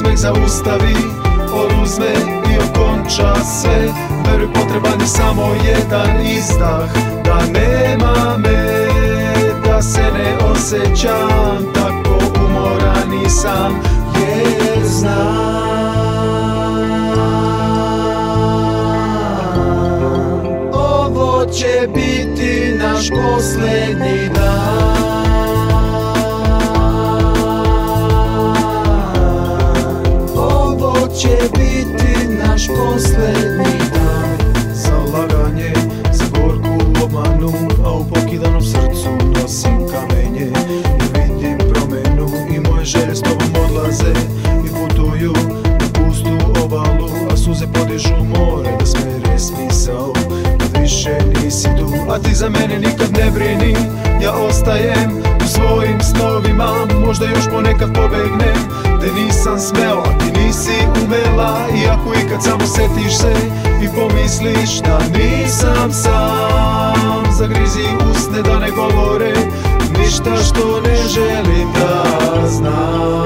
osmeh zaustavi, oduzme i okonča sve. Veruj, potreban je samo jedan izdah, da nema me, da se ne osjećam tako umoran i sam, jer znam ovo će biti naš posljednji dan. Ovo će biti naš posljednji dan. Za laganje, za gorku obmanu, a u pokidanom srcu nosim kamenje. I vidim promenu i moje želje s tobom odlaze i putuju na pustu obalu, a suze podižu more da smere smisao, da više nisi tu. A ti za mene nikad ne brini, ja ostajem u svojim snovima. Možda još ponekad pobegnem, te nisam smeo, a ti nisi umela. I ako ikad samo setiš se i pomisliš da nisam sam, zagrizi usne da ne govore ništa što ne želim da znam.